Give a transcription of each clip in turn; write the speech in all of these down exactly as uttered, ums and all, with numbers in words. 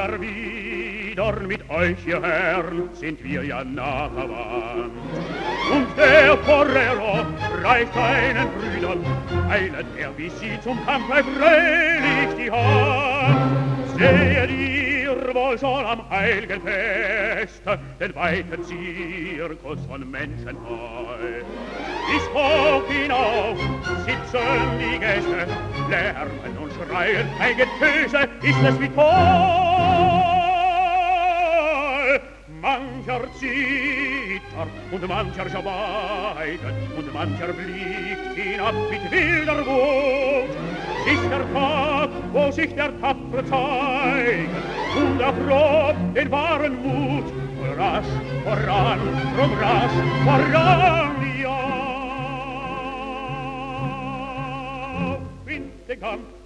immer wieder mit euch, ihr Herren, sind wir ja nah verwandt. Und der Porrero reicht seinen Brüdern, eilet er wie sie zum Kampf freilich die Hand. Sehet ihr wohl schon am heiligen Fest den weiten Zirkus von Menschenheu. Bis hoch hinauf sitzen die Gäste, lärmen und schreien, ein Getöse ist es wie toll. Mancher zittert und mancher schweiget und mancher blickt hinab mit wilder Wut. Ist der Tag, wo sich der Tapfer zeigt und erprobt den wahren Mut. Rasch voran, drum rasch voran, ja. Den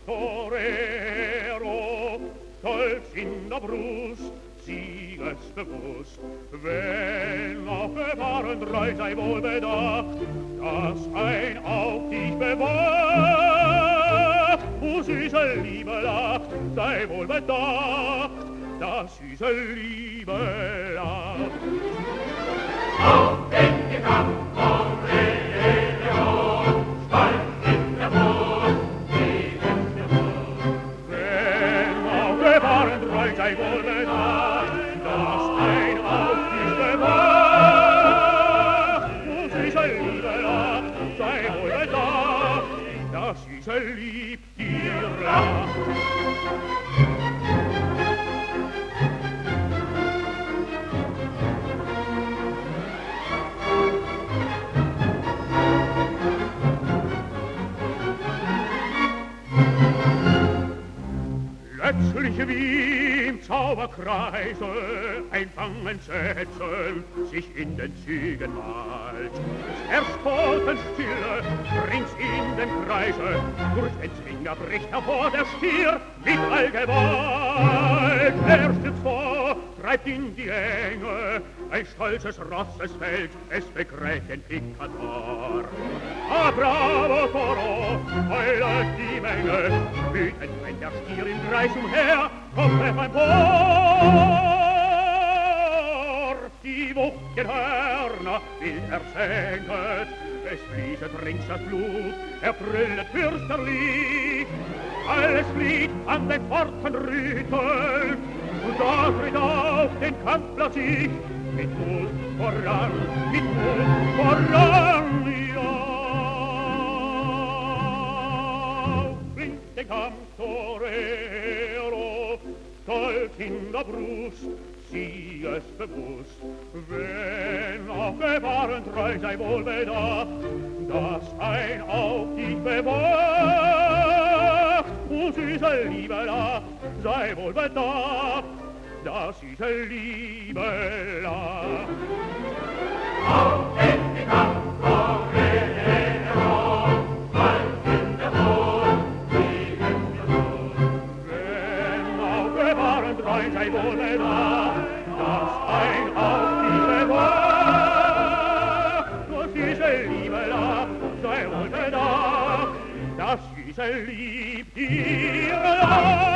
Cantorero, stolz in der Brust, siegesbewusst, wenn auf Gefahren drei sei wohl bedacht, dass ein auf dich bewacht, wo süße Liebe lacht, sei wohl bedacht, dass süße Liebe lacht. Auf den Cantorero, stolz in der Brust, sei wohl bedacht, dass ein auf dich bewacht, wo süße Liebe lacht, sei wohl bedacht, dass süße Lieb dir lacht. Plötzlich wie im Zauberkreise ein Fangensätzen sich in den Zügen malt. Es herrscht Totenstille rings in dem Kreise, durch den Zwinger bricht hervor der Stier mit Allgewalt. Er stürzt vor, treibt in die Enge, ein stolzes Rosses fällt, es begräbt den Picador. Ah, bravo Toro, heulet die Menge, wütend rennt der Stier im Kreis umher, kommt er beim Tor. Die wuchtigen Hörner wild ersenket, es fließet rings das Blut, er brüllet fürchterlich. Alles flieht an den Pforten rütteln, und da tritt auf den Kampfplatz ich, mit Mut voran, mit Mut voran, ja. Bringt den Cantorero, stolz in der Brust, siegesbewusst, wenn auf Gefahren treu sei wohl bedacht, dass ein auf dich bewacht, wo süße Liebe lacht, sei wohl bedacht, dass süße Liebe lacht. Auf den Cantorero, stolz in der Brust, siegesbewusst, wenn auf Gefahren treu sei wohl bedacht, dass ein auf dich bewacht, wo süße Liebe lacht, sei wohl bedacht, dass süße Lieb dir lacht.